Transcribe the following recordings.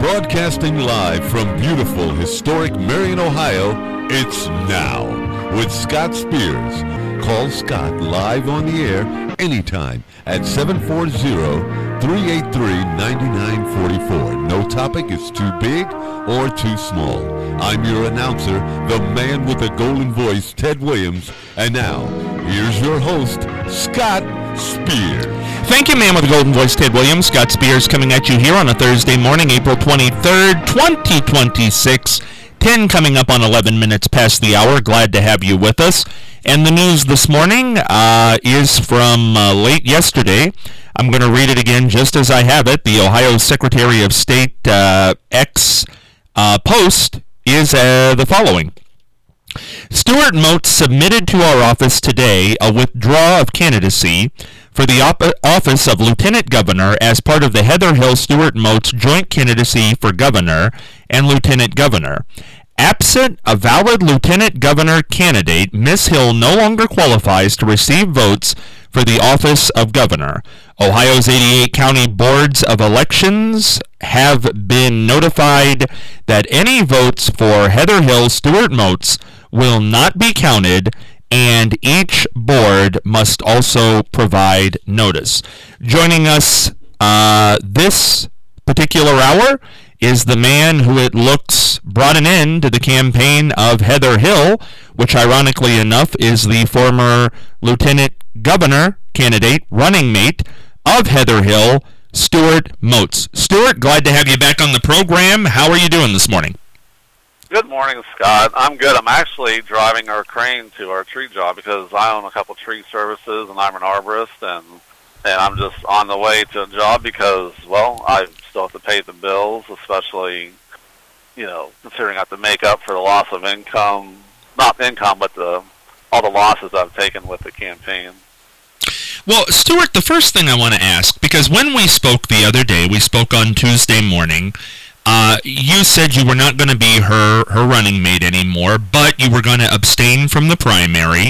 Broadcasting live from beautiful, historic Marion, Ohio, it's Now with Scott Spears. Call Scott live on the air anytime at 740-383-9944. No topic is too big or too small. I'm your announcer, the man with the golden voice, Ted Williams. And now, here's your host, Scott Spears. Thank you, man with the golden voice, Ted Williams. Scott Spears coming at you here on a Thursday morning, April 23rd, 2026. 10 coming up on 11 minutes past the hour. Glad to have you with us. And the news this morning is from late yesterday. I'm going to read it again just as I have it. The Ohio Secretary of State X post is the following. Stuart Moats submitted to our office today a withdrawal of candidacy for the office of Lieutenant Governor as part of the Heather Hill-Stuart Moats joint candidacy for Governor and Lieutenant Governor. Absent a valid Lieutenant Governor candidate, Ms. Hill no longer qualifies to receive votes for the office of Governor. Ohio's 88 county boards of elections have been notified that any votes for Heather Hill-Stuart Moats will not be counted, and each board must also provide notice. Joining us this particular hour is the man who it looks brought an end to the campaign of Heather Hill, which ironically enough is the former Lieutenant Governor candidate, running mate of Heather Hill, Stuart Moats. Stuart, glad to have you back on the program. How are you doing this morning? Good morning, Scott. I'm good. I'm actually driving our crane to our tree job because I own a couple tree services and I'm an arborist, and I'm just on the way to a job because, well, I still have to pay the bills, especially, considering I have to make up for the loss of income, not income, but all the losses I've taken with the campaign. Well, Stuart, the first thing I want to ask, because when we spoke the other day, we spoke on Tuesday morning, you said you were not going to be her running mate anymore, but you were going to abstain from the primary,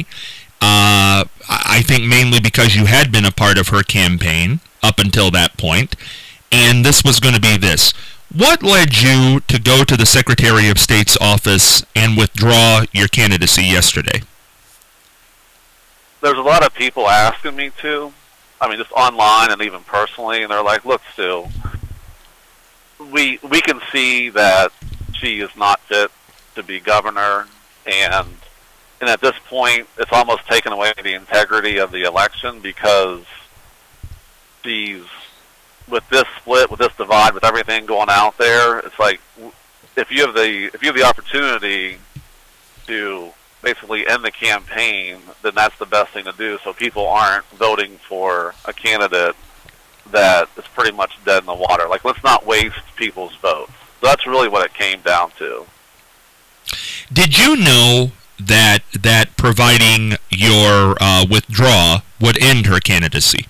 I think mainly because you had been a part of her campaign up until that point, and this was going to be this. What led you to go to the Secretary of State's office and withdraw your candidacy yesterday? There's a lot of people asking me to, just online and even personally, and they're like, look, Stu, we can see that she is not fit to be governor, and at this point, it's almost taken away the integrity of the election because she's, with this split, with this divide, with everything going out there, it's like if you have the opportunity to basically end the campaign, then that's the best thing to do, so people aren't voting for a candidate that is pretty much dead in the water. Like, let's not waste people's votes. So that's really what it came down to. Did you know that providing your withdrawal would end her candidacy?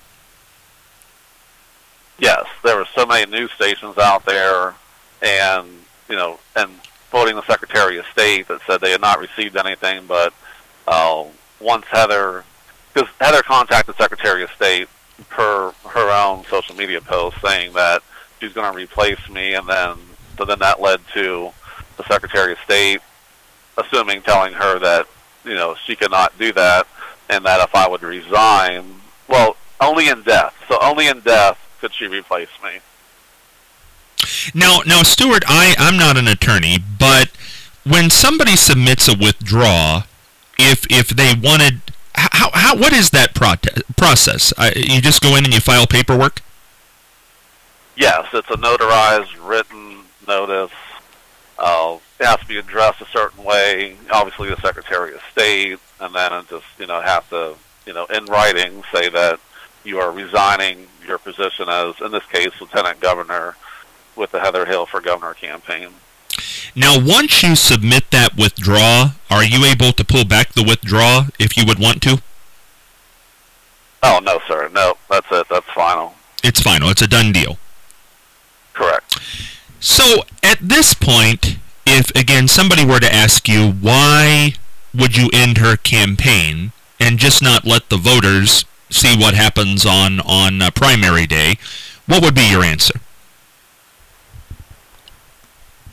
Yes, there were so many news stations out there, and quoting the Secretary of State that said they had not received anything, but once because Heather contacted the Secretary of State per her own social media post saying that she's going to replace me, and then that led to the Secretary of State telling her that she could not do that, and that if I would resign, well, only in death could she replace me. Now, Stuart, I'm not an attorney, but when somebody submits a withdrawal, if they wanted, what is that process? You just go in and you file paperwork? Yes, it's a notarized written notice. It has to be addressed a certain way, obviously the Secretary of State, and then it just, have to, in writing say that you are resigning your position as, in this case, Lieutenant Governor with the Heather Hill for Governor campaign. Now, once you submit that withdrawal, are you able to pull back the withdrawal if you would want to? Oh, no, sir. No, that's it. That's final. It's final. It's a done deal. Correct. So, at this point, if, again, somebody were to ask you, why would you end her campaign and just not let the voters see what happens on, primary day, what would be your answer?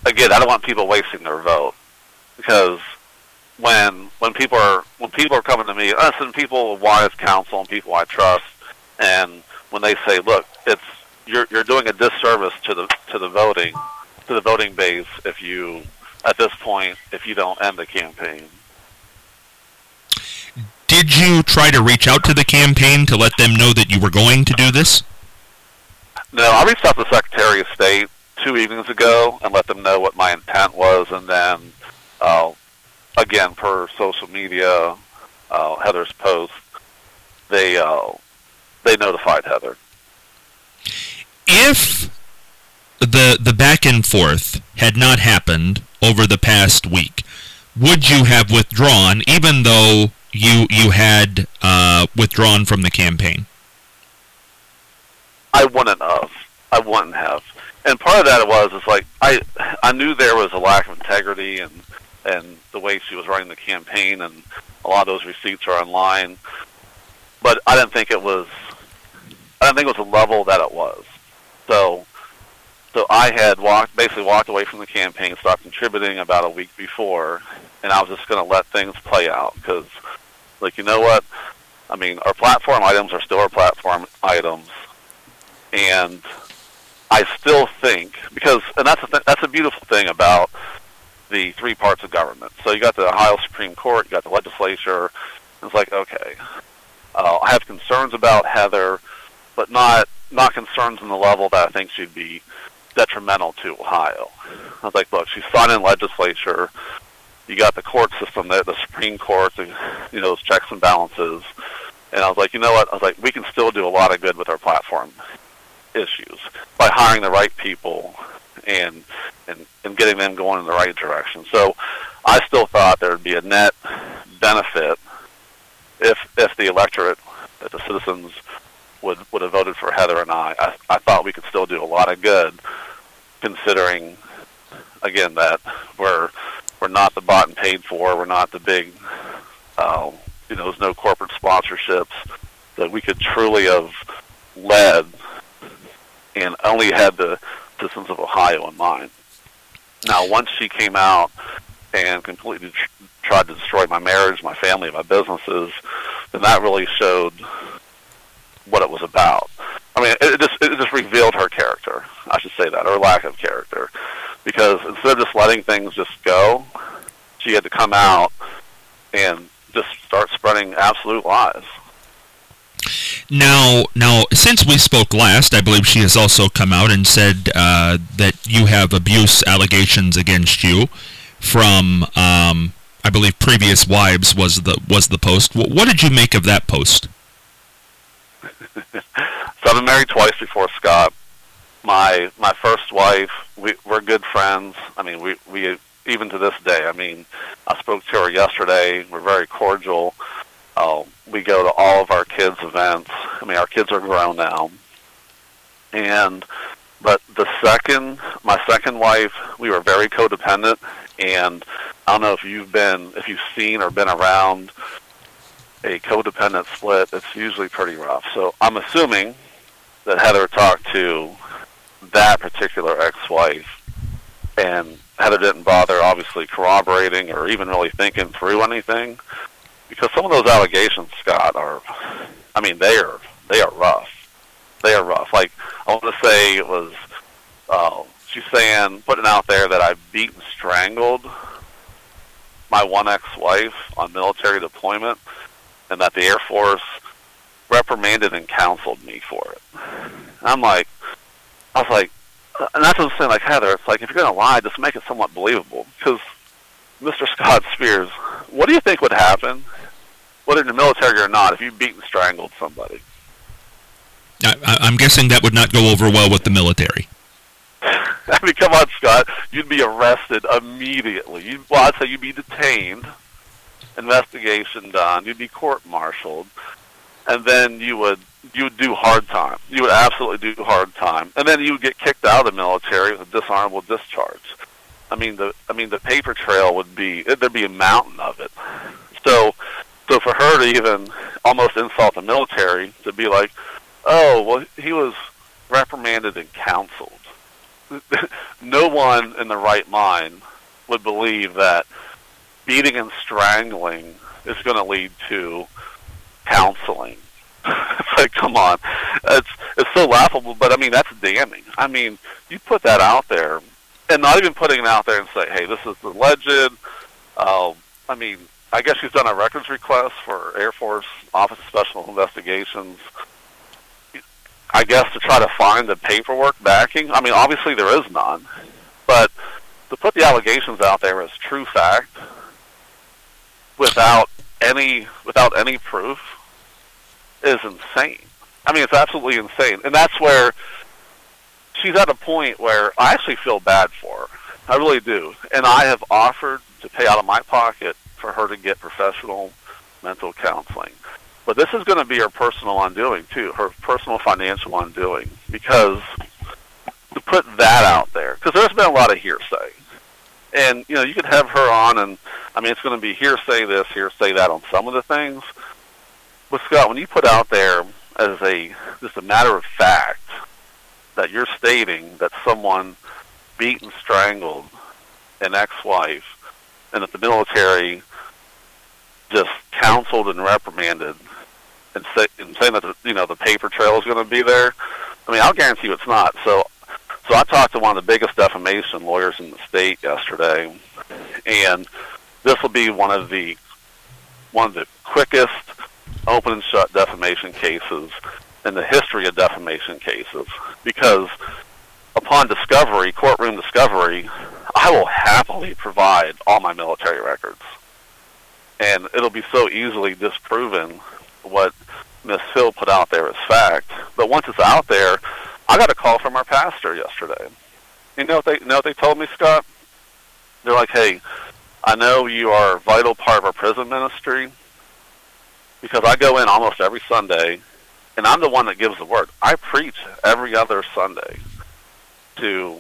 again, I don't want people wasting their vote, because when people are coming to me, and people of wise counsel and people I trust, and when they say, look, you're doing a disservice to the voting base if you don't end the campaign. Did you try to reach out to the campaign to let them know that you were going to do this? No, I reached out to the Secretary of State 2 evenings ago and let them know what my intent was, and then, again, per social media, Heather's post, they notified Heather. If the back and forth had not happened over the past week, would you have withdrawn, even though you had withdrawn from the campaign? I wouldn't have. And part of that is like I knew there was a lack of integrity and the way she was running the campaign, and a lot of those receipts are online. But I didn't think it was the level that it was. So I had basically walked away from the campaign, stopped contributing about a week before, and I was just going to let things play out, because, like, you know what? I mean, our platform items are still our platform items, and I still think, and that's a beautiful thing about the 3 parts of government. So you got the Ohio Supreme Court, you got the legislature, and it's like, okay, I have concerns about Heather, but not concerns on the level that I think she'd be detrimental to Ohio. I was like, look, she's signed in legislature. You got the court system there, the Supreme Court, those checks and balances. And I was like, you know what? I was like, we can still do a lot of good with our platform issues by hiring the right people and getting them going in the right direction. So I still thought there would be a net benefit if the electorate, if the citizens would have voted for Heather and I thought we could still do a lot of good, considering, again, that we're not the bought and paid for, we're not the big, there's no corporate sponsorships, that we could truly have led and only had the citizens of Ohio in mind. Now, once she came out and completely tried to destroy my marriage, my family, my businesses, then that really showed what it was about. I mean, it just revealed her character, I should say that, or lack of character. Because instead of just letting things just go, she had to come out and just start spreading absolute lies. Now, since we spoke last, I believe she has also come out and said that you have abuse allegations against you from, I believe, previous wives was the post. What did you make of that post? So I've been married twice before Scott. My first wife, we're good friends. I mean, we even to this day. I mean, I spoke to her yesterday. We're very cordial. We go to all of our kids' events. I mean, our kids are grown now. But my second wife, we were very codependent. And I don't know if you've seen or been around a codependent split. It's usually pretty rough. So I'm assuming that Heather talked to that particular ex-wife, and Heather didn't bother obviously corroborating or even really thinking through anything, because some of those allegations, Scott, they are rough. They are rough. Like, I want to say it was, she's putting out there that I beat and strangled my one ex-wife on military deployment, and that the Air Force reprimanded and counseled me for it. And I was like, and that's what I'm saying, like, Heather, it's like, if you're going to lie, just make it somewhat believable. Because, Mr. Scott Spears, what do you think would happen, whether in the military or not, if you beat and strangled somebody? I'm guessing that would not go over well with the military. I mean, come on, Scott. You'd be arrested immediately. I'd say you'd be detained, investigation done, you'd be court-martialed, and then you would do hard time. You would absolutely do hard time. And then you would get kicked out of the military with a dishonorable discharge. I mean, the paper trail there'd be a mountain of it. So for her to even almost insult the military, to be like, oh, well, he was reprimanded and counseled. no one in the right mind would believe that beating and strangling is going to lead to counseling. It's like, come on. It's so laughable, but I mean, that's damning. I mean, you put that out there, and not even putting it out there and say, hey, this is alleged. I mean, I guess she's done a records request for Air Force Office of Special Investigations, I guess, to try to find the paperwork backing. I mean, obviously there is none, but to put the allegations out there as true fact without any proof is insane. I mean, it's absolutely insane. And that's where she's at a point where I actually feel bad for her. I really do. And I have offered to pay out of my pocket for her to get professional mental counseling. But this is going to be her personal undoing, too, her personal financial undoing, because to put that out there, because there's been a lot of hearsay. And, you know, you could have her on, and, I mean, it's going to be hearsay this, hearsay that on some of the things. But, Scott, when you put out there as just a matter of fact that you're stating that someone beat and strangled an ex-wife and that the military just counseled and reprimanded and saying that the paper trail is going to be there, I mean, I'll guarantee you it's not. So I talked to one of the biggest defamation lawyers in the state yesterday, and this will be one of the quickest open and shut defamation cases in the history of defamation cases, because upon discovery, courtroom discovery, I will happily provide all my military records. And it'll be so easily disproven what Ms. Hill put out there as fact. But once it's out there, I got a call from our pastor yesterday. You know what they told me, Scott? They're like, hey, I know you are a vital part of our prison ministry, because I go in almost every Sunday, and I'm the one that gives the word. I preach every other Sunday to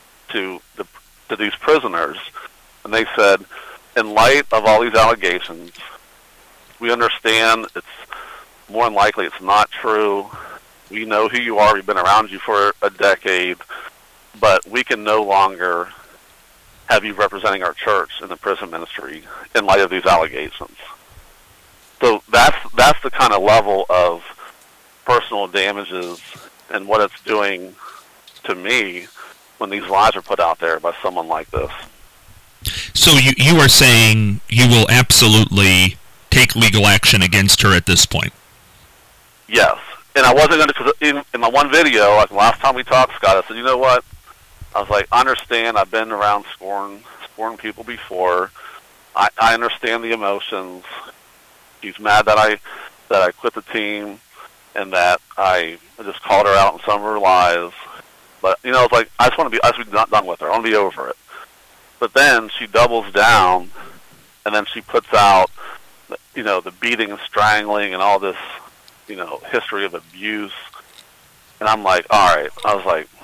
these prisoners, and they said, in light of all these allegations, we understand it's more than likely it's not true. We know who you are. We've been around you for a decade, but we can no longer have you representing our church in the prison ministry in light of these allegations. So that's the kind of level of personal damages and what it's doing to me when these lies are put out there by someone like this. So you are saying you will absolutely take legal action against her at this point? Yes. And I wasn't going to, because in my one video, like the last time we talked, Scott, I said, you know what? I was like, I understand. I've been around scorn people before. I understand the emotions. She's mad that I quit the team and that I just called her out on some of her lies. But, you know, I was like, I just want to be not done with her. I want to be over it. But then she doubles down, and then she puts out, you know, the beating and strangling and all this, you know, history of abuse. And I'm like, all right. I was like,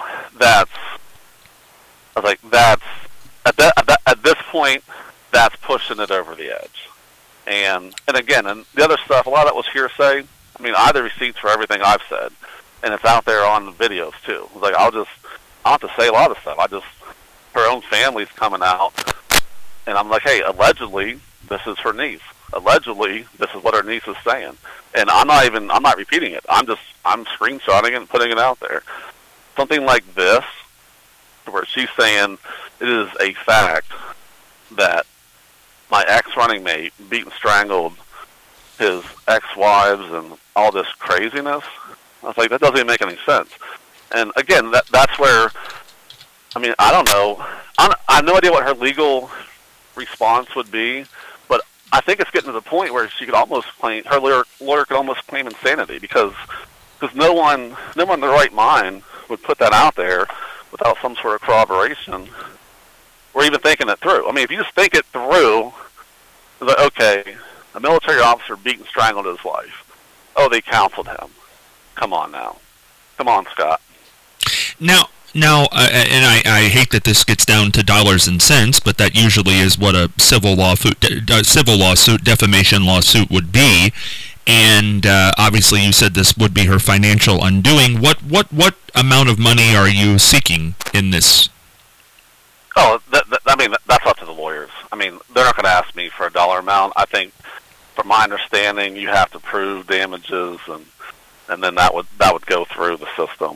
at this point, that's pushing it over the edge. And again, and the other stuff, a lot of that was hearsay. I mean, I have the receipts for everything I've said, and it's out there on the videos too. It's like, I don't have to say a lot of stuff. Her own family's coming out, and I'm like, hey, allegedly, this is her niece. Allegedly, this is what her niece is saying. And I'm not repeating it. I'm screenshotting it and putting it out there. Something like this, where she's saying it is a fact that my ex-running mate beat and strangled his ex-wives and all this craziness. I was like, that doesn't even make any sense. And again, that's where, I mean, I don't know. I have no idea what her legal response would be, but I think it's getting to the point where she could almost claim, her lawyer could almost claim insanity, because no one in their right mind would put that out there without some sort of corroboration or even thinking it through. I mean, if you just think it through, it's like, okay, a military officer beat and strangled his wife. Oh, they counseled him. Come on now. Come on, Scott. Now, and I hate that this gets down to dollars and cents, but that usually is what a civil lawsuit, defamation lawsuit would be. and obviously you said this would be her financial undoing. What amount of money are you seeking in this? Oh, I mean, that's up to the lawyers. I mean, they're not going to ask me for a dollar amount. I think, from my understanding, you have to prove damages, and then that would go through the system.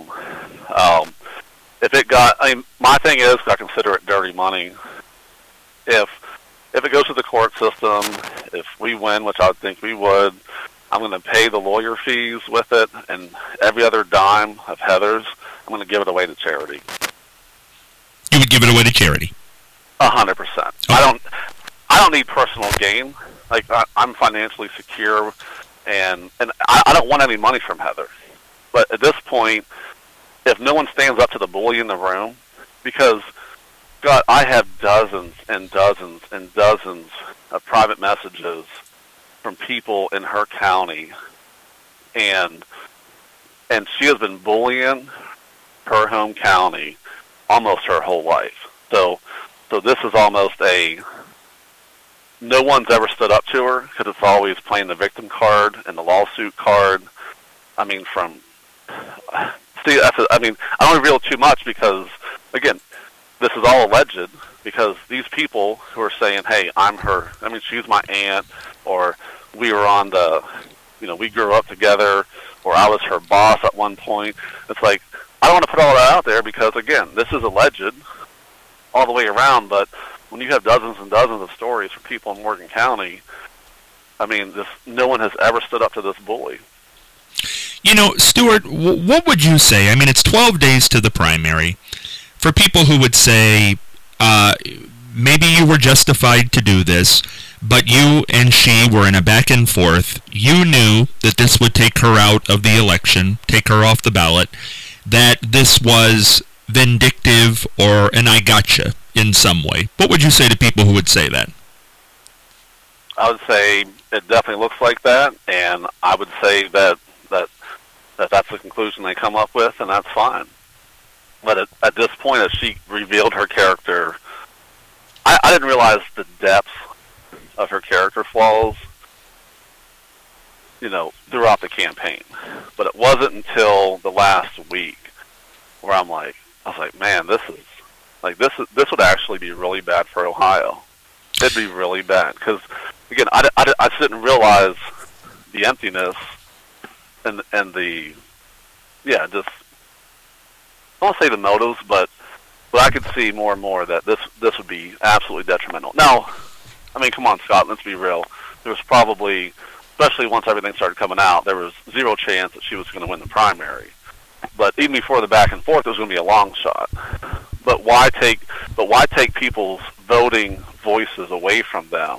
If it got, I mean, my thing is, I consider it dirty money. If it goes to the court system, if we win, which I would think we would, I'm going to pay the lawyer fees with it, and every other dime of Heather's, I'm going to give it away to charity. You would give it away to charity? 100%. I don't need personal gain. Like, I'm financially secure, and I don't want any money from Heather. But at this point, if no one stands up to the bully in the room, because, God, I have dozens and dozens and dozens of private messages from people in her county, and she has been bullying her home county almost her whole life. So this is almost no one's ever stood up to her, because it's always playing the victim card and the lawsuit card. I mean, I don't reveal too much because, again, this is all alleged, because these people who are saying, hey, she's my aunt, or we were on we grew up together, or I was her boss at one point. It's like, I don't want to put all that out there because, again, this is alleged all the way around, but when you have dozens and dozens of stories from people in Morgan County, I mean, no one has ever stood up to this bully. You know, Stuart, what would you say? I mean, it's 12 days to the primary. For people who would say, maybe you were justified to do this, but you and she were in a back and forth. You knew that this would take her out of the election, take her off the ballot, that this was vindictive or an I gotcha in some way. What would you say to people who would say that? I would say it definitely looks like that, and I would say that that's the conclusion they come up with, and that's fine. But at this point, as she revealed her character, I didn't realize the depth of her character flaws, throughout the campaign. But it wasn't until the last week where I was like, man, this would actually be really bad for Ohio. It'd be really bad because, again, I just didn't realize the emptiness and the, just, I won't say the motives, but I could see more and more that this would be absolutely detrimental. Now, I mean, come on, Scott, let's be real. There was probably, especially once everything started coming out, there was zero chance that she was going to win the primary. But even before the back and forth, it was going to be a long shot. But why take people's voting voices away from them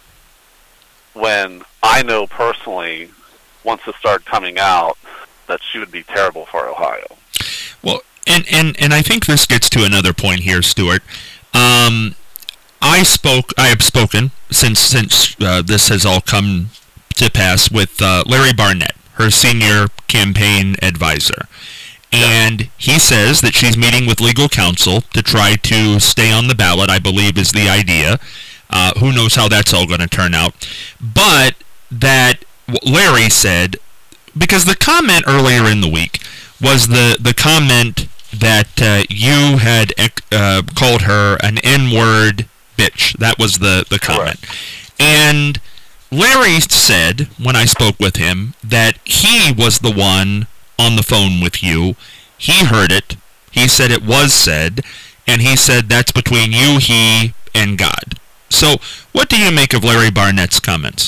when I know personally, once it started coming out, that she would be terrible for Ohio? Well, and I think this gets to another point here, Stuart. I have spoken since this has all come to pass with Larry Barnett, her senior campaign advisor. And he says that she's meeting with legal counsel to try to stay on the ballot, I believe is the idea. Who knows how that's all going to turn out. But that Larry said, because the comment earlier in the week was the comment that you had called her an N-word bitch. That was the comment. Correct. And Larry said, when I spoke with him, that he was the one on the phone with you. He heard it. He said it was said. And he said that's between you, he, and God. So what do you make of Larry Barnett's comments?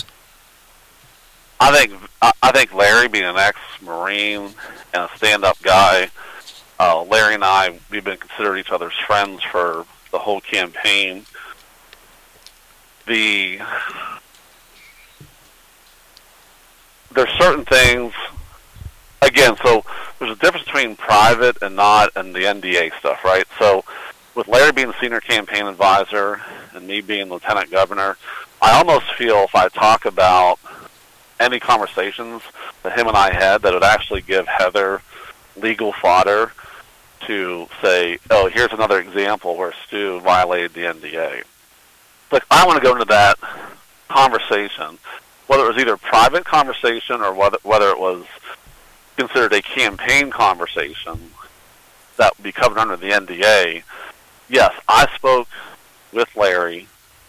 I think Larry, being an ex-Marine and a stand-up guy, Larry and I, we've been considered each other's friends for the whole campaign. There's certain things, again, so there's a difference between private and not and the NDA stuff, right? So with Larry being the senior campaign advisor and me being lieutenant governor, I almost feel if I talk about any conversations that him and I had that would actually give Heather legal fodder to say, oh, here's another example where Stu violated the NDA. Like, I want to go into that conversation whether it was either private conversation or whether it was considered a campaign conversation that would be covered under the NDA, yes, I spoke with Larry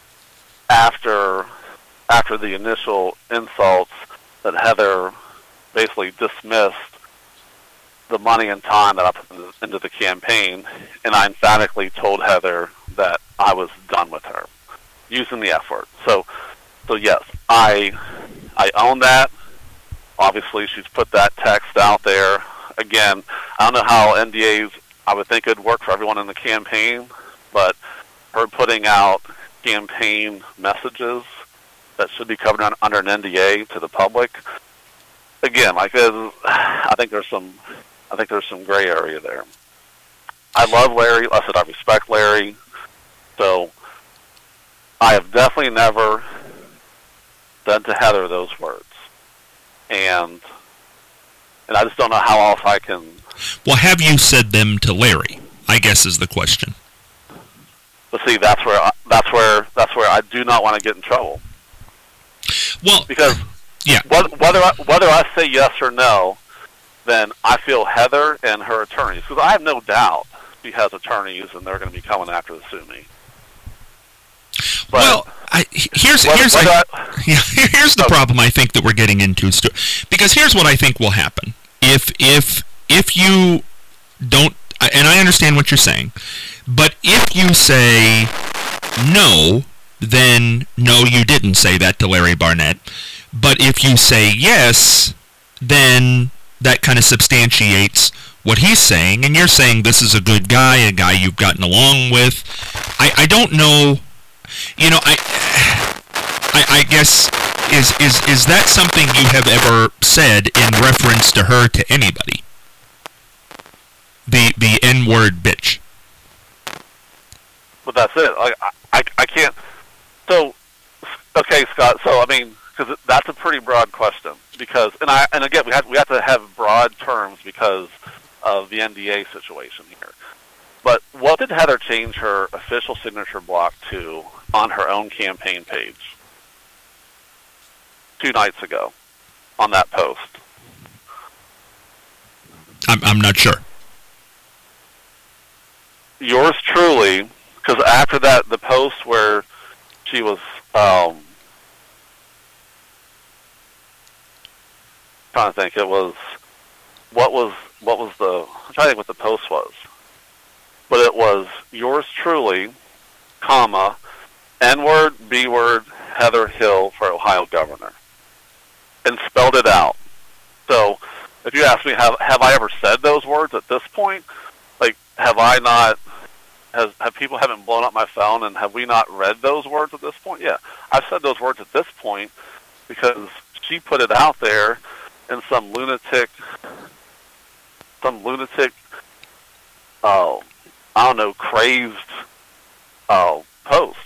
after the initial insults that Heather basically dismissed the money and time that I put into the campaign, and I emphatically told Heather that I was done with her, using the F word. So yes, I own that. Obviously, she's put that text out there. Again, I don't know how NDAs, I would think it would work for everyone in the campaign, but her putting out campaign messages that should be covered under an NDA to the public, again, I think there's some gray area there. I love Larry. I said I respect Larry. So I have definitely never said to Heather those words. And I just don't know how else I can. Well, have you said them to Larry? I guess is the question. But see, that's where I do not want to get in trouble. Well, because yeah, whether I say yes or no, then I feel Heather and her attorneys, because I have no doubt she has attorneys and they're going to be coming after to sue me. But well, here's the problem I think that we're getting into, Stu, because here's what I think will happen if you don't, and I understand what you're saying, but if you say no, then no, you didn't say that to Larry Barnett. But if you say yes, then that kind of substantiates what he's saying, and you're saying this is a good guy, a guy you've gotten along with. I don't know, you know, I guess, is that something you have ever said in reference to her to anybody? The N-word bitch. But that's it. I can't. So, okay, Scott. So I mean, because that's a pretty broad question. Because and again, we have to have broad terms because of the NDA situation here. But what did Heather change her official signature block to on her own campaign page 2 nights ago on that post? I'm not sure. Yours truly, because after that, the post where she was trying to think, it was what was the, I'm trying to think what the post was, but it was yours truly, comma, N-word, B-word, Heather Hill for Ohio governor, and spelled it out. So if you ask me, have I ever said those words at this point? Like, have I not? Have people haven't blown up my phone, and have we not read those words at this point? Yeah, I've said those words at this point because she put it out there in some lunatic, I don't know, crazed post.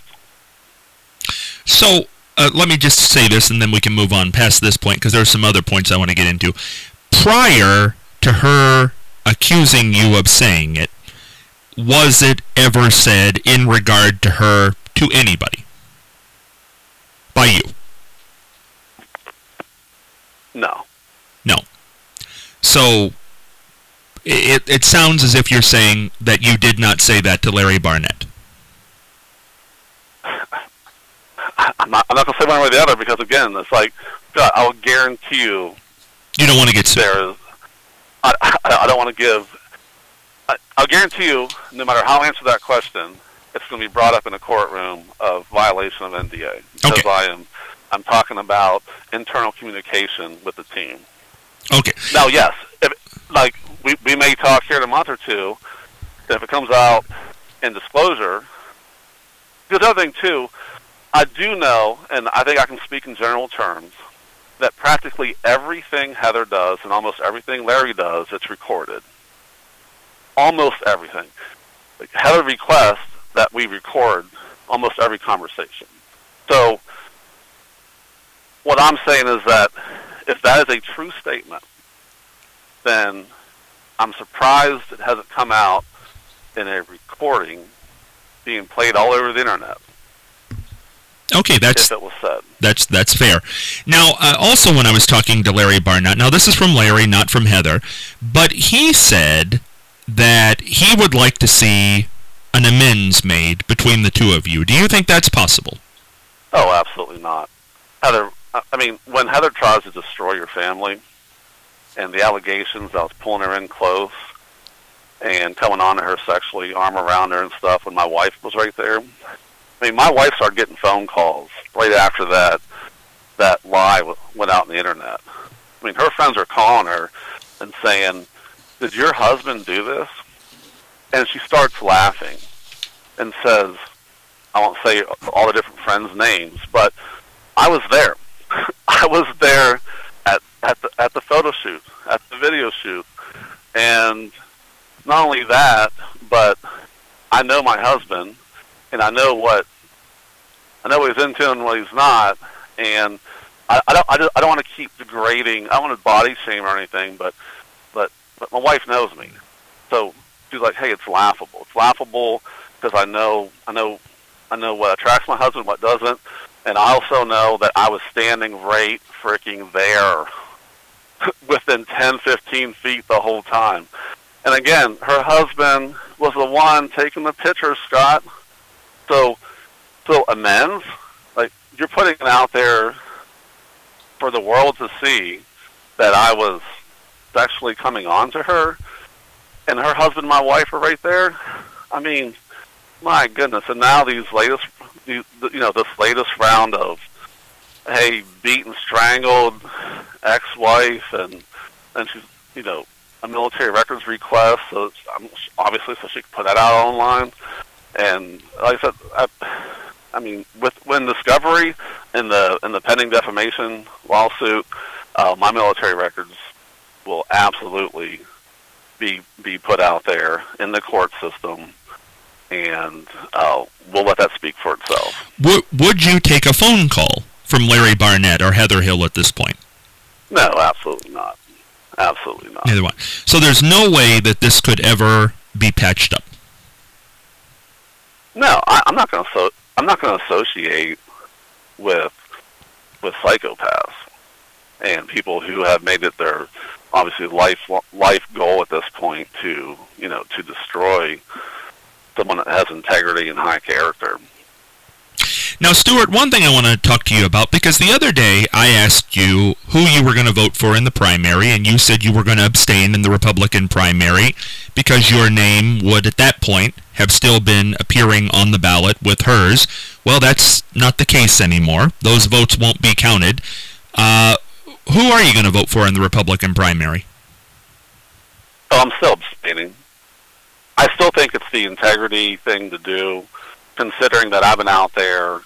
So let me just say this, and then we can move on past this point, because there are some other points I want to get into. Prior to her accusing you of saying it, was it ever said in regard to her to anybody? By you? No. No. So it sounds as if you're saying that you did not say that to Larry Barnett. I'm not going to say one way or the other, because again, it's like, God, I will guarantee you. You don't want to get sued. I don't want to give. I'll guarantee you, no matter how I answer that question, it's going to be brought up in a courtroom of violation of NDA, because okay. I'm talking about internal communication with the team. Okay. Now, yes, we may talk here in a month or two, and if it comes out in disclosure. Because the other thing too, I do know, and I think I can speak in general terms, that practically everything Heather does and almost everything Larry does, it's recorded. Almost everything. Like, Heather requests that we record almost every conversation. So what I'm saying is that if that is a true statement, then I'm surprised it hasn't come out in a recording being played all over the internet. Okay, if it was said. That's fair. Now, also when I was talking to Larry Barnett, now this is from Larry, not from Heather, but he said that he would like to see an amends made between the two of you. Do you think that's possible? Oh, absolutely not. Heather, I mean, when Heather tries to destroy your family, and the allegations I was pulling her in close and coming on to her sexually, arm around her and stuff when my wife was right there. I mean, my wife started getting phone calls right after that lie went out on the internet. I mean, her friends are calling her and saying, "Did your husband do this?" And she starts laughing and says, I won't say all the different friends' names, but I was there. I was there at the photo shoot, at the video shoot. And not only that, but I know my husband, and I know what he's into and what he's not, and I don't want to keep degrading. I don't want to body shame or anything, but my wife knows me, so she's like, "Hey, it's laughable. It's laughable because I know what attracts my husband, what doesn't, and I also know that I was standing right freaking there, within 10, 15 feet the whole time." And again, her husband was the one taking the picture, Scott. So amends, like, you're putting it out there for the world to see that I was sexually coming on to her, and her husband and my wife are right there. I mean, my goodness. And now this latest round of, hey, beat and strangled ex-wife, and she's, a military records request, so it's, obviously, so she can put that out online. And like I said, I mean, when discovery in the pending defamation lawsuit, my military records will absolutely be put out there in the court system, and we'll let that speak for itself. Would you take a phone call from Larry Barnett or Heather Hill at this point? No, absolutely not. Absolutely not. Neither one. So there's no way that this could ever be patched up. No, I'm not going to associate with psychopaths and people who have made it their obviously life goal at this point to destroy someone that has integrity and high character. Now, Stuart, one thing I want to talk to you about, because the other day I asked you who you were going to vote for in the primary, and you said you were going to abstain in the Republican primary because your name would, at that point, have still been appearing on the ballot with hers. Well, that's not the case anymore. Those votes won't be counted. Who are you going to vote for in the Republican primary? Oh, I'm still abstaining. I still think it's the integrity thing to do, considering that I've been out there,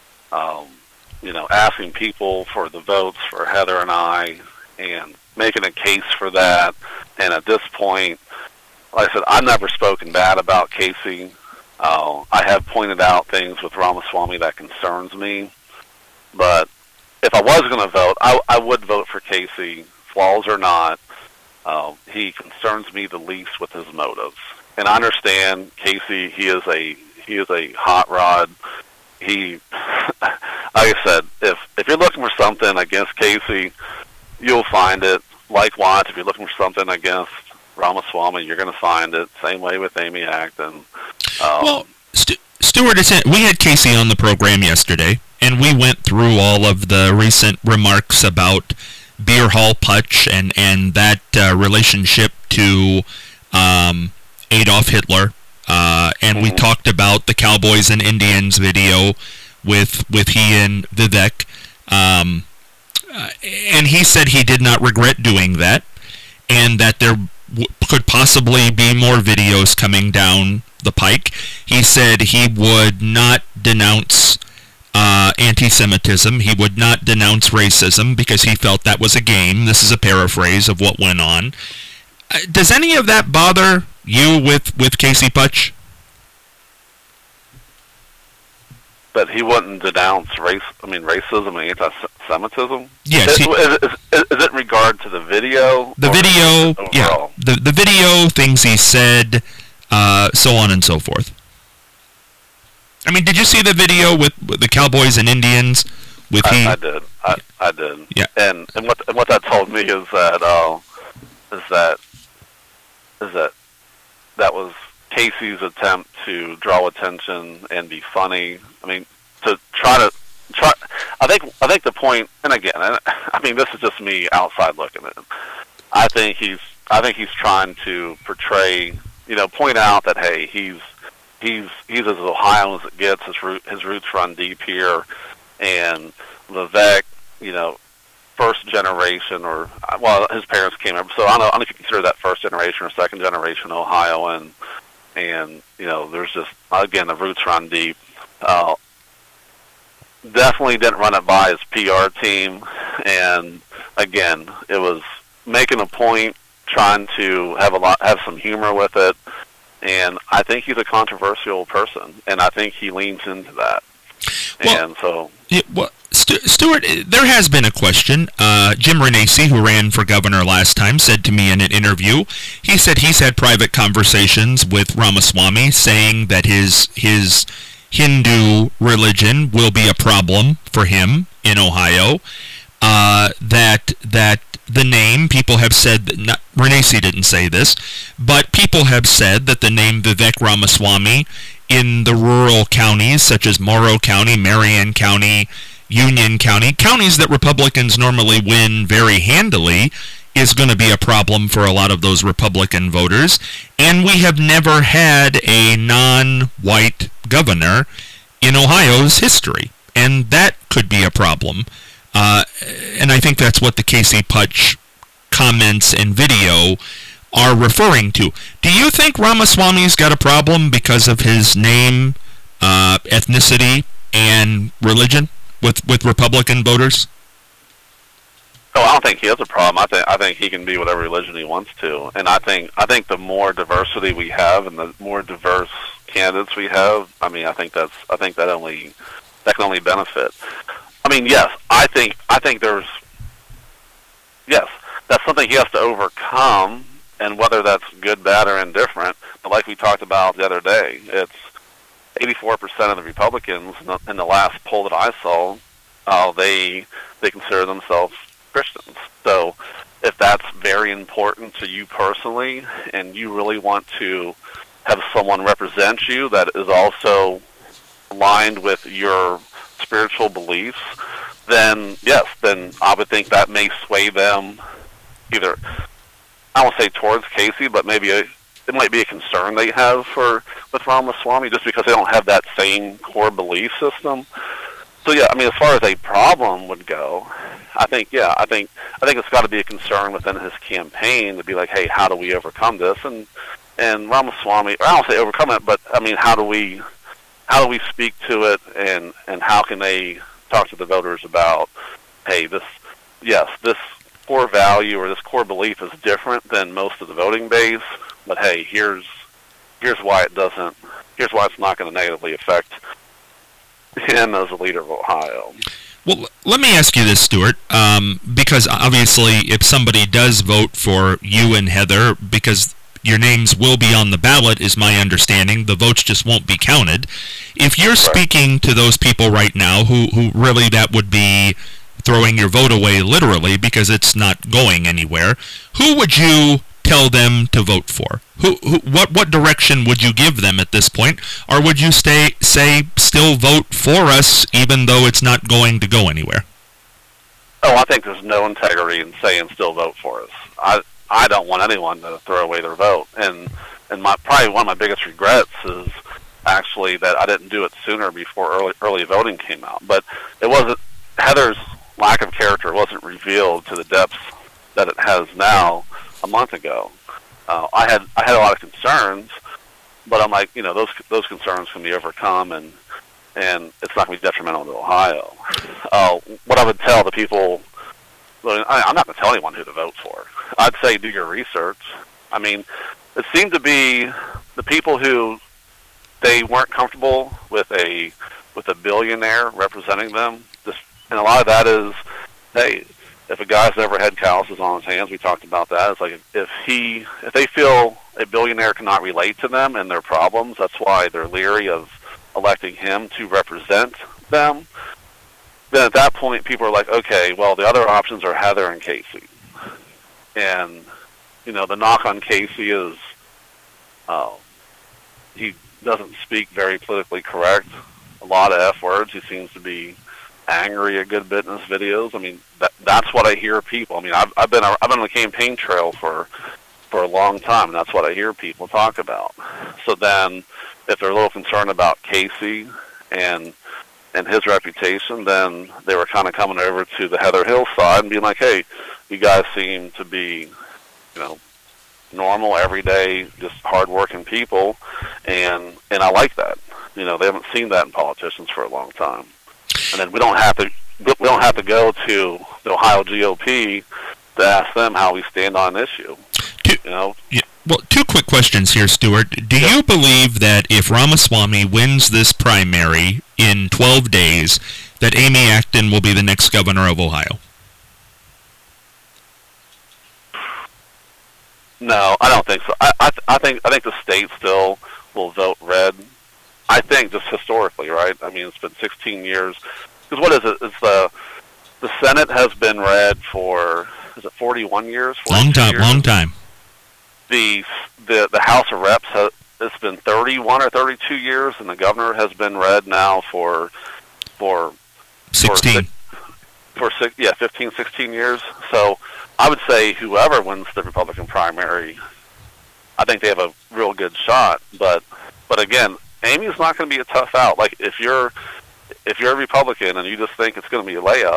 asking people for the votes for Heather and I, and making a case for that. And at this point, like I said, I've never spoken bad about Casey. I have pointed out things with Ramaswamy that concerns me. But if I was going to vote, I would vote for Casey, flaws or not. He concerns me the least with his motives. And I understand Casey, he is a hot rod. He, like I said, if you're looking for something against Casey, you'll find it. Likewise, if you're looking for something against Ramaswamy, you're going to find it. Same way with Amy Acton. Well, Stuart, we had Casey on the program yesterday, and we went through all of the recent remarks about Beer Hall Putsch and that relationship to Adolf Hitler. And we talked about the Cowboys and Indians video with he and Vivek. And he said he did not regret doing that, and that there could possibly be more videos coming down the pike. He said he would not denounce anti-Semitism. He would not denounce racism because he felt that was a game. This is a paraphrase of what went on. Does any of that bother you with Casey Putsch? That he wouldn't denounce racism and anti-Semitism? Yes. Is it in regard to the video? The video, overall? Yeah. The video, things he said, so on and so forth. I mean, did you see the video with the Cowboys and Indians I did. I did. Yeah. And what that told me is that that was Casey's attempt to draw attention and be funny. I mean, to try. I think the point, and again, I mean, this is just me outside looking at it. I think he's trying to portray, point out that, hey, he's as Ohio as it gets. His roots run deep here, and Levesque, first generation, or his parents came over. So I don't know if you consider that first generation or second generation Ohioan, and there's just, again, the roots run deep. Definitely didn't run it by his PR team, and again, it was making a point, trying to have some humor with it, and I think he's a controversial person, and I think he leans into that. Stuart, there has been a question. Jim Renacci, who ran for governor last time, said to me in an interview, he said he's had private conversations with Ramaswamy saying that his Hindu religion will be a problem for him in Ohio. That the name, people have said, Renacci didn't say this, but people have said that the name Vivek Ramaswamy in the rural counties such as Morrow County, Marion County, Union County, counties that Republicans normally win very handily, is going to be a problem for a lot of those Republican voters. And we have never had a non-white governor in Ohio's history, and that could be a problem. And I think that's what the Casey Putsch comments and video are referring to. Do you think Ramaswamy's got a problem because of his name, ethnicity, and religion with Republican voters? Oh, I don't think he has a problem. I think he can be whatever religion he wants to, and I think the more diversity we have and the more diverse candidates we have, I think that can only benefit. I mean, yes, I think that's something he has to overcome, and whether that's good, bad, or indifferent. But like we talked about the other day, it's 84% of the Republicans in the last poll that I saw, they consider themselves Christians. So if that's very important to you personally, and you really want to have someone represent you that is also aligned with your spiritual beliefs, then yes, then I would think that may sway them either, I won't say towards Casey, but maybe it might be a concern they have with Ramaswamy just because they don't have that same core belief system. So yeah, as far as a problem would go, I think it's got to be a concern within his campaign to be like, hey, how do we overcome this? And Ramaswamy, or I don't say overcome it, but how do we speak to it, and how can they talk to the voters about, hey, this core value or this core belief is different than most of the voting base, but hey, here's why it's not going to negatively affect him as a leader of Ohio. Well, let me ask you this, Stuart, because obviously if somebody does vote for you and Heather, because your names will be on the ballot, is my understanding, the votes just won't be counted. If you're speaking to those people right now who really that would be throwing your vote away literally because it's not going anywhere, who would you tell them to vote for? What direction would you give them at this point? Or would you say still vote for us even though it's not going to go anywhere? Oh, I think there's no integrity in saying still vote for us. I don't want anyone to throw away their vote. And probably one of my biggest regrets is actually that I didn't do it sooner before early voting came out. But it wasn't, Heather's lack of character wasn't revealed to the depths that it has now a month ago. I had a lot of concerns, but I'm like, those concerns can be overcome, and it's not going to be detrimental to Ohio. What I would tell the people, I'm not going to tell anyone who to vote for. I'd say do your research. It seemed to be the people who they weren't comfortable with a billionaire representing them. And a lot of that is, hey, if a guy's never had calluses on his hands, we talked about that. It's like if they feel a billionaire cannot relate to them and their problems, that's why they're leery of electing him to represent them. then at that point, people are like, okay, well, the other options are Heather and Casey. And, the knock on Casey is he doesn't speak very politically correct. A lot of F words. He seems to be angry a good bit in his videos. I mean, that's what I hear people. I mean, I've been on the campaign trail for a long time, and that's what I hear people talk about. So then, if they're a little concerned about Casey and his reputation, then they were kind of coming over to the Heather Hill side and being like, hey, you guys seem to be, normal, everyday, just hardworking people, and I like that. They haven't seen that in politicians for a long time. And then we don't have to go to the Ohio GOP to ask them how we stand on an issue. Yeah. Well, two quick questions here, Stuart. Do you believe that if Ramaswamy wins this primary in 12 days, that Amy Acton will be the next governor of Ohio? No, I don't think so. I think the state still will vote red. I think just historically, right? I mean, it's been 16 years. Because what is it? It's the Senate has been red for, is it 41 years? Long time. The House of Reps it's been 31 or 32 years, and the governor has been red now for 16. For 15, 16 years. So I would say whoever wins the Republican primary, I think they have a real good shot. But again, Amy's not going to be a tough out. Like if you're a Republican and you just think it's going to be a layup,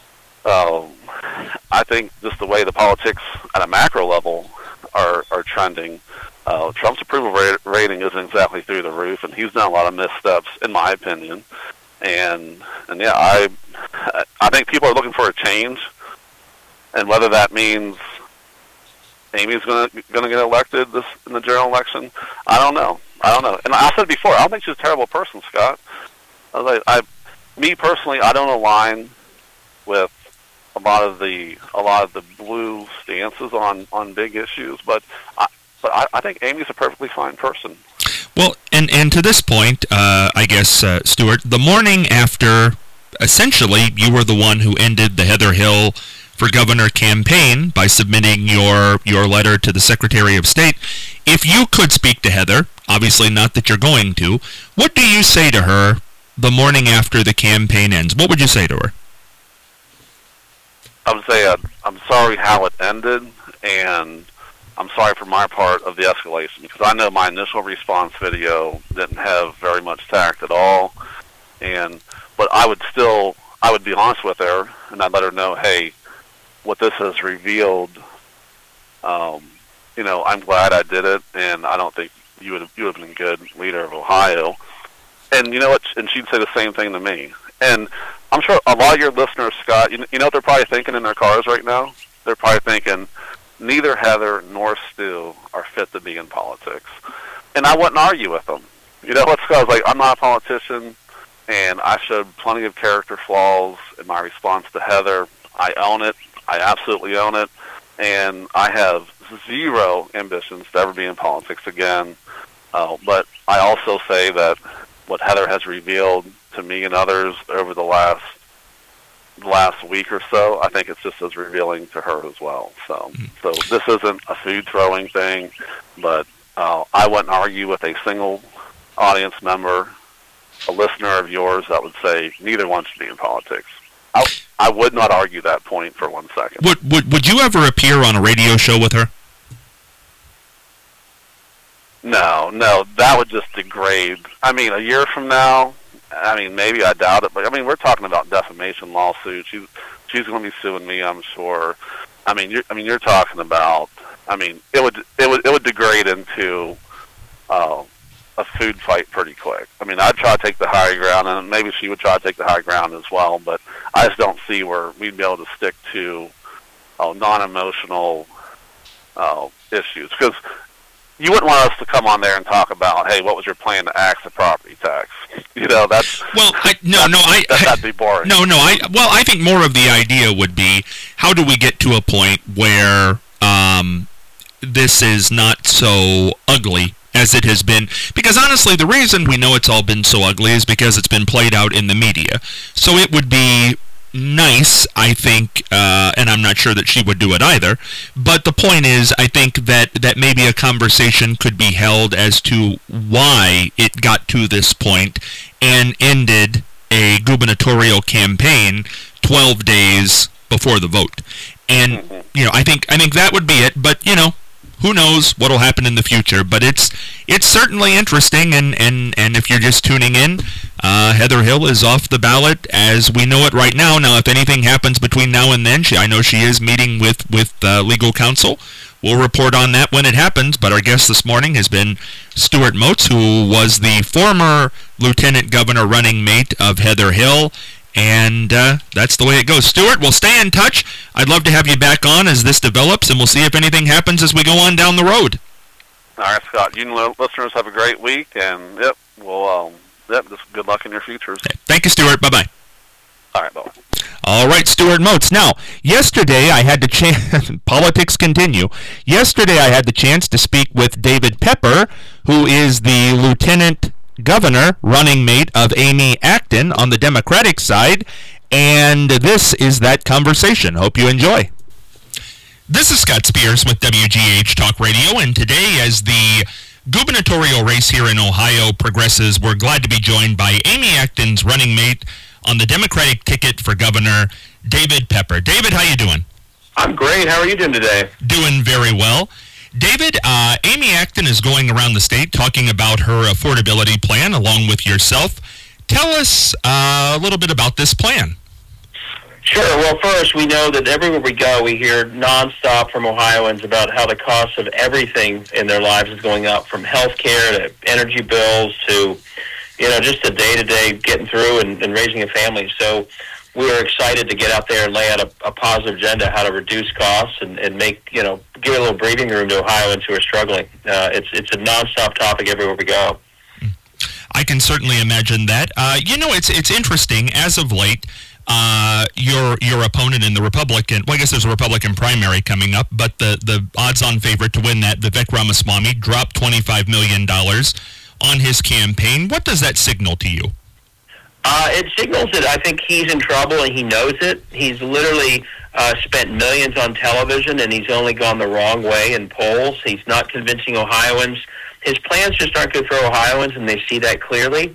I think just the way the politics at a macro level are trending, Trump's approval rating isn't exactly through the roof, and he's done a lot of missteps, in my opinion. And yeah, I think people are looking for a change, and whether that means Amy's going to get elected in the general election, I don't know. And I said before, I don't think she's a terrible person, Scott. Me personally, I don't align with a lot of the blue stances on big issues, but I think Amy's a perfectly fine person. Well, and to this point, I guess, Stuart, the morning after, essentially, you were the one who ended the Heather Hill for Governor campaign by submitting your letter to the Secretary of State. If you could speak to Heather, obviously not that you're going to, what do you say to her the morning after the campaign ends? What would you say to her? I would say I'm sorry how it ended, and I'm sorry for my part of the escalation, because I know my initial response video didn't have very much tact at all, but I would be honest with her, and I'd let her know, hey, what this has revealed, I'm glad I did it, and I don't think you would have been a good leader of Ohio. And you know what? And she'd say the same thing to me. And I'm sure a lot of your listeners, Scott, you know what they're probably thinking in their cars right now? They're probably thinking, neither Heather nor Stu are fit to be in politics. And I wouldn't argue with them. You know what, Scott? I was like, I'm not a politician, and I showed plenty of character flaws in my response to Heather. I own it. I absolutely own it. And I have zero ambitions to ever be in politics again. But I also say that what Heather has revealed to me and others over the last week or so, I think it's just as revealing to her as well. So this isn't a food throwing thing, but I wouldn't argue with a single audience member, a listener of yours that would say neither one should be in politics. I would not argue that point for 1 second. Would you ever appear on a radio show with her? No, that would just degrade. I mean, a year from now, maybe I doubt it, but we're talking about defamation lawsuits. She's going to be suing me, I'm sure. You're talking about. It would degrade into a food fight pretty quick. I'd try to take the high ground, and maybe she would try to take the high ground as well. But I just don't see where we'd be able to stick to non-emotional issues, because you wouldn't want us to come on there and talk about, hey, what was your plan to axe the property tax? That's that'd be boring. I think more of the idea would be, how do we get to a point where this is not so ugly as it has been, because honestly, the reason we know it's all been so ugly is because it's been played out in the media. So it would be nice, I think, and I'm not sure that she would do it either, but the point is, I think that maybe a conversation could be held as to why it got to this point and ended a gubernatorial campaign 12 days before the vote. And, I think that would be it, but, who knows what will happen in the future, but it's certainly interesting, and if you're just tuning in, Heather Hill is off the ballot as we know it right now. Now, if anything happens between now and then, I know she is meeting with legal counsel. We'll report on that when it happens, but our guest this morning has been Stuart Moats, who was the former lieutenant governor running mate of Heather Hill. And that's the way it goes. Stuart, we'll stay in touch. I'd love to have you back on as this develops, and we'll see if anything happens as we go on down the road. All right, Scott. You listeners have a great week, and just good luck in your futures. Okay. Thank you, Stuart. Bye-bye. All right, bye. All right, Stuart Moats. Now, yesterday I had the chance, politics continue. Yesterday I had the chance to speak with David Pepper, who is the lieutenant governor running mate of Amy Acton on the Democratic side, and this is that conversation. Hope you enjoy. This is Scott Spears with WGH Talk Radio, and today, as the gubernatorial race here in Ohio progresses, we're glad to be joined by Amy Acton's running mate on the Democratic ticket for governor, David Pepper. David, how you doing? I'm great. How are you doing today? Doing very well. David, Amy Acton is going around the state talking about her affordability plan along with yourself. Tell us a little bit about this plan. Sure. Well, first, we know that everywhere we go, we hear nonstop from Ohioans about how the cost of everything in their lives is going up, from health care to energy bills to, just the day-to-day getting through and raising a family. So we're excited to get out there and lay out a positive agenda how to reduce costs and make, give a little breathing room to Ohioans who are struggling. It's a nonstop topic everywhere we go. I can certainly imagine that. It's interesting. As of late, your opponent in the Republican, well, I guess there's a Republican primary coming up, but the odds-on favorite to win that, Vivek Ramaswamy, dropped $25 million on his campaign. What does that signal to you? It signals that I think he's in trouble and he knows it. He's literally spent millions on television and he's only gone the wrong way in polls. He's not convincing Ohioans. His plans just aren't good for Ohioans, and they see that clearly.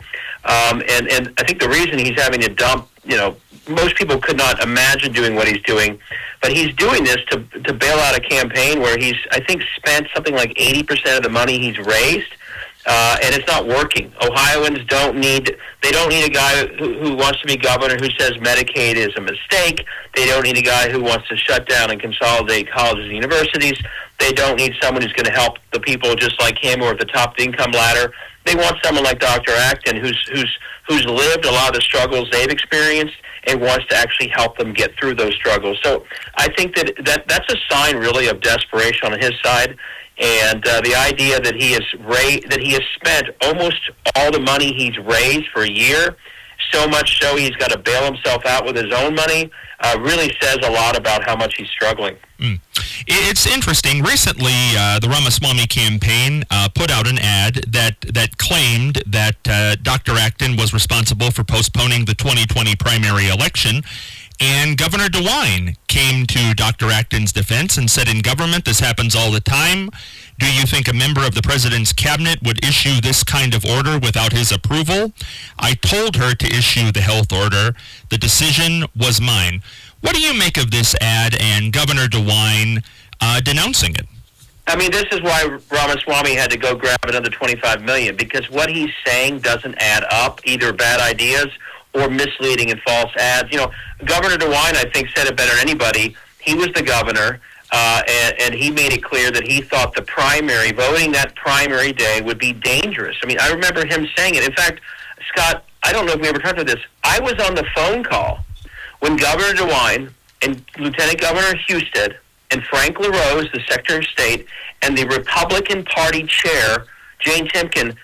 And I think the reason he's having to dump, most people could not imagine doing what he's doing, but he's doing this to bail out a campaign where he's, I think, spent something like 80% of the money he's raised. And it's not working. Ohioans don't need a guy who wants to be governor who says Medicaid is a mistake. They don't need a guy who wants to shut down and consolidate colleges and universities. They don't need someone who's going to help the people just like him who are at the top of the income ladder. They want someone like Dr. Acton who's lived a lot of the struggles they've experienced and wants to actually help them get through those struggles. So I think that's a sign really of desperation on his side. And the idea that he has spent almost all the money he's raised for a year, so much so he's got to bail himself out with his own money, really says a lot about how much he's struggling. It's interesting. Recently, the Ramaswamy campaign put out an ad that claimed that Dr. Acton was responsible for postponing the 2020 primary election. And Governor DeWine came to Dr. Acton's defense and said, in government, this happens all the time. Do you think a member of the president's cabinet would issue this kind of order without his approval? I told her to issue the health order. The decision was mine. What do you make of this ad and Governor DeWine denouncing it? I mean, this is why Ramaswamy had to go grab another $25 million, because what he's saying doesn't add up, either bad ideas or misleading and false ads. Governor DeWine, I think, said it better than anybody. He was the governor, and he made it clear that he thought voting that primary day would be dangerous. I mean, I remember him saying it. In fact, Scott, I don't know if we ever talked about this. I was on the phone call when Governor DeWine and Lieutenant Governor Husted and Frank LaRose, the Secretary of State, and the Republican Party chair, Jane Timken,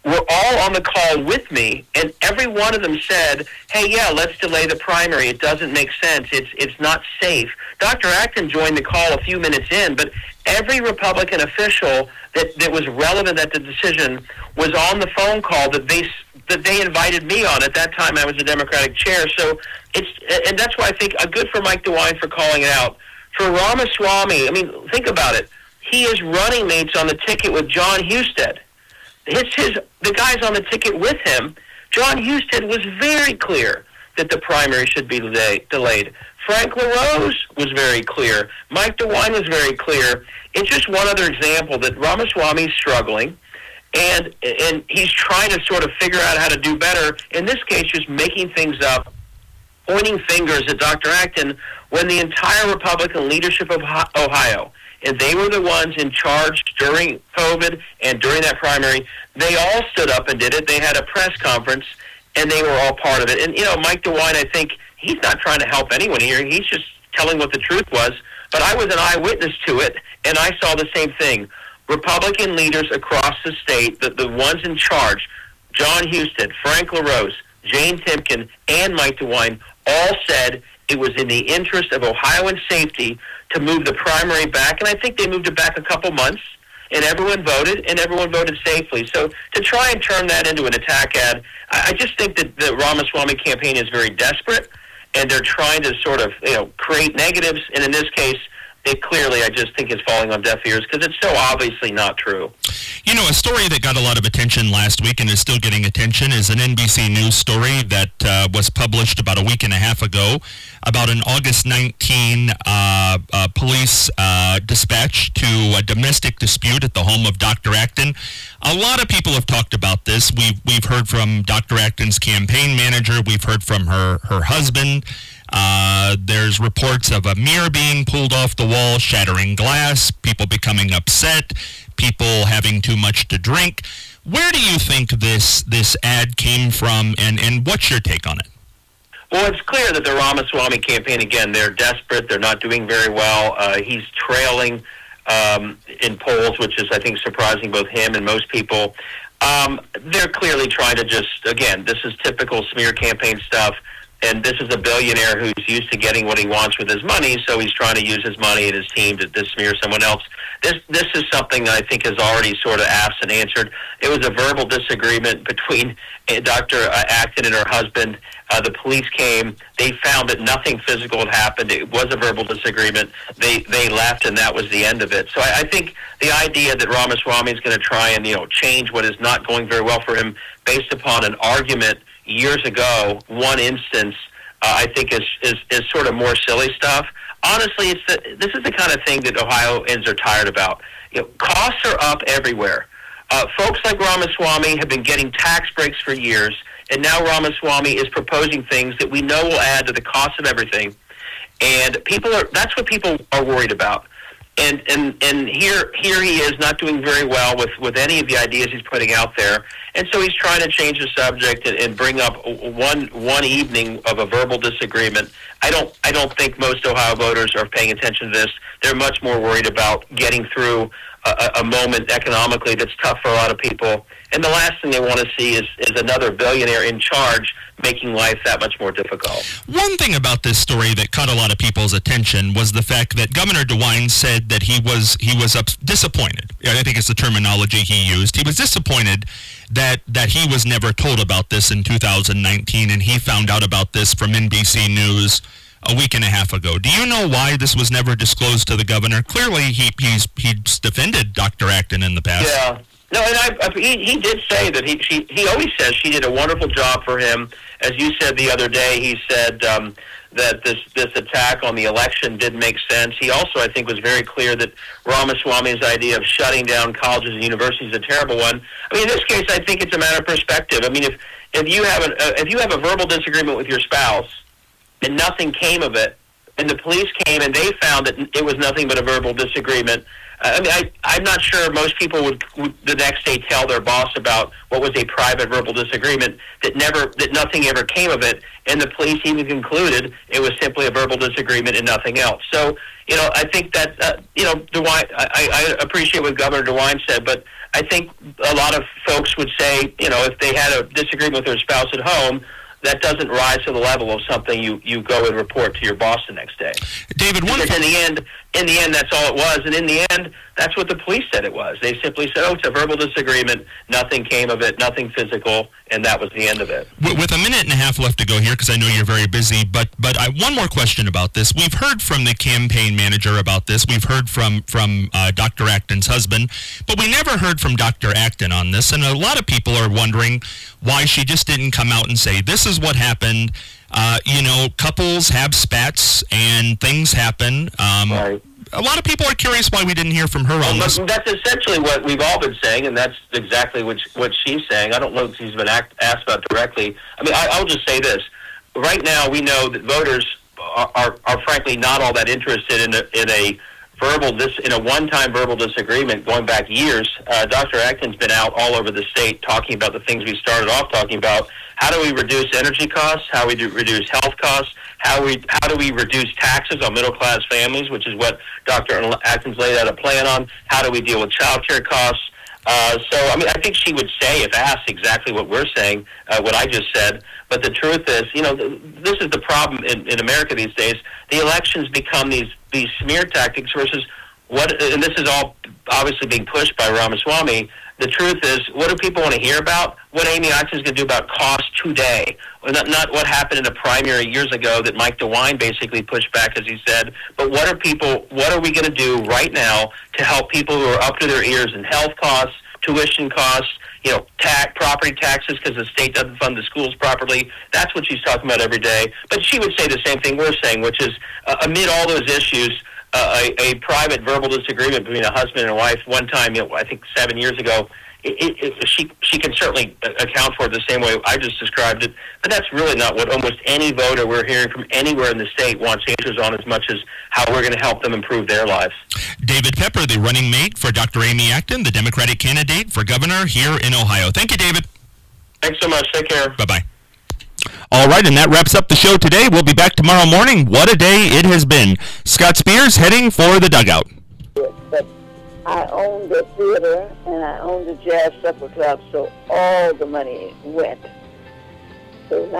were all on the call with me, and every one of them said, hey, yeah, let's delay the primary. It doesn't make sense. It's not safe. Dr. Acton joined the call a few minutes in, but every Republican official that was relevant at the decision was on the phone call that they invited me on. At that time, I was the Democratic chair. So and that's why I think good for Mike DeWine for calling it out. For Ramaswamy, I mean, think about it. He is running mates on the ticket with John Husted. The guys on the ticket with him. John Husted was very clear that the primary should be delayed. Frank LaRose was very clear. Mike DeWine was very clear. It's just one other example that Ramaswamy is struggling, and he's trying to sort of figure out how to do better. In this case, just making things up, pointing fingers at Dr. Acton, when the entire Republican leadership of Ohio, and they were the ones in charge during COVID and during that primary, they all stood up and did it. They had a press conference, and they were all part of it. And, Mike DeWine, I think, he's not trying to help anyone here. He's just telling what the truth was. But I was an eyewitness to it, and I saw the same thing. Republican leaders across the state, the ones in charge, John Husted, Frank LaRose, Jane Timken, and Mike DeWine, all said it was in the interest of Ohioan safety to move the primary back, and I think they moved it back a couple months, and everyone voted safely. So to try and turn that into an attack ad, I just think that the Ramaswamy campaign is very desperate, and they're trying to sort of create negatives, and in this case, it clearly, I just think, is falling on deaf ears because it's so obviously not true. A story that got a lot of attention last week and is still getting attention is an NBC News story that was published about a week and a half ago about an August 19 police dispatch to a domestic dispute at the home of Dr. Acton. A lot of people have talked about this. We've heard from Dr. Acton's campaign manager. We've heard from her husband. There's reports of a mirror being pulled off the wall, shattering glass, people becoming upset, people having too much to drink. Where do you think this ad came from, and what's your take on it? Well, it's clear that the Ramaswamy campaign, again, they're desperate. They're not doing very well. He's trailing in polls, which is, I think, surprising both him and most people. They're clearly trying to just, again, this is typical smear campaign stuff. And this is a billionaire who's used to getting what he wants with his money, so he's trying to use his money and his team to smear someone else. This is something that I think is already sort of asked and answered. It was a verbal disagreement between Dr. Acton and her husband. The police came. They found that nothing physical had happened. It was a verbal disagreement. They left, and that was the end of it. So I think the idea that Ramaswamy is going to try and change what is not going very well for him based upon an argument years ago, one instance, I think is sort of more silly stuff. Honestly, this is the kind of thing that Ohioans are tired about. Costs are up everywhere. Folks like Ramaswamy have been getting tax breaks for years, and now Ramaswamy is proposing things that we know will add to the cost of everything. And that's what people are worried about. And here he is not doing very well with any of the ideas he's putting out there, and so he's trying to change the subject and bring up one evening of a verbal disagreement. I don't think most Ohio voters are paying attention to this. They're much more worried about getting through a moment economically that's tough for a lot of people, and the last thing they want to see is another billionaire in charge making life that much more difficult. One thing about this story that caught a lot of people's attention was the fact that Governor DeWine said that he was disappointed. I think it's the terminology he used. He was disappointed that he was never told about this in 2019, and he found out about this from NBC News a week and a half ago. Do you know why this was never disclosed to the governor? Clearly, he's defended Dr. Acton in the past. Yeah. No, and he did say that he always says she did a wonderful job for him. As you said the other day, he said that this attack on the election didn't make sense. He also, I think, was very clear that Ramaswamy's idea of shutting down colleges and universities is a terrible one. I mean, in this case, I think it's a matter of perspective. I mean, if you have a verbal disagreement with your spouse and nothing came of it, and the police came and they found that it was nothing but a verbal disagreement. I'm not sure most people would the next day tell their boss about what was a private verbal disagreement that nothing ever came of it, and the police even concluded it was simply a verbal disagreement and nothing else. So, I think that DeWine, I appreciate what Governor DeWine said, but I think a lot of folks would say, if they had a disagreement with their spouse at home, that doesn't rise to the level of something you go and report to your boss the next day. David, because in the end, that's all it was. And in the end, that's what the police said it was. They simply said, it's a verbal disagreement. Nothing came of it, nothing physical, and that was the end of it. With a minute and a half left to go here, because I know you're very busy, but one more question about this. We've heard from the campaign manager about this. We've heard from Dr. Acton's husband, but we never heard from Dr. Acton on this, and a lot of people are wondering why she just didn't come out and say, this is what happened. Couples have spats and things happen. Right. A lot of people are curious why we didn't hear from her on this. That's essentially what we've all been saying, and that's exactly what she's saying. I don't know if she's been asked about directly. I'll just say this. Right now, we know that voters are frankly not all that interested in a one-time verbal disagreement going back years. Dr. Acton's been out all over the state talking about the things we started off talking about. How do we reduce energy costs? How do we reduce health costs? How do we reduce taxes on middle-class families, which is what Dr. Acton's laid out a plan on? How do we deal with child care costs? I think she would say, if asked, exactly what we're saying, what I just said. But the truth is, this is the problem in America these days. The elections become these smear tactics versus and this is all obviously being pushed by Ramaswamy. The truth is, what do people want to hear about? What Amy Acton is going to do about cost today. Not what happened in a primary years ago that Mike DeWine basically pushed back, as he said, but what are we going to do right now to help people who are up to their ears in health costs, tuition costs, property taxes because the state doesn't fund the schools properly. That's what she's talking about every day. But she would say the same thing we're saying, which is amid all those issues, a private verbal disagreement between a husband and a wife one time, I think 7 years ago, she can certainly account for it the same way I just described it, but that's really not what almost any voter we're hearing from anywhere in the state wants answers on as much as how we're going to help them improve their lives. David Pepper, the running mate for Dr. Amy Acton, the Democratic candidate for governor here in Ohio. Thank you, David. Thanks so much. Take care. Bye-bye. All right, and that wraps up the show today. We'll be back tomorrow morning. What a day it has been. Scott Spears heading for the dugout. But I owned the theater and I owned the Jazz Supper Club, so all the money went. So